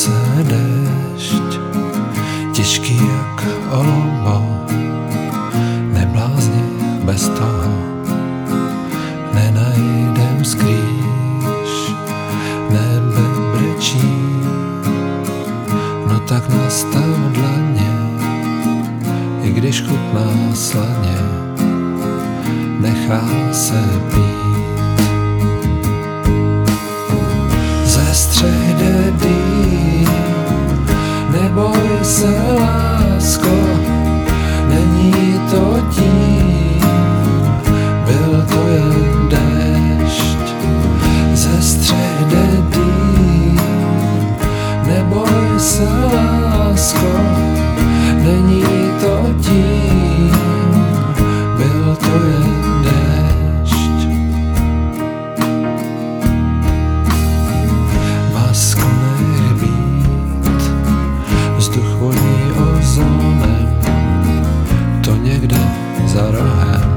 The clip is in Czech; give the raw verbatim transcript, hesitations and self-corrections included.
se déšť, těžký jak olombo, neblázni bez toho, nenajdem skrýš, nebe brečí, no tak nastav dlaně, i když chutná slaně, nechá se pít. Ze střech jde dým, neboj se lásko, není to tím, byl to jen déšť. Ze střech jde dým, neboj se lásko, není to tím, byl to jen déšť. Masku nech být, vzduch voní ozónem, to někde za rohem.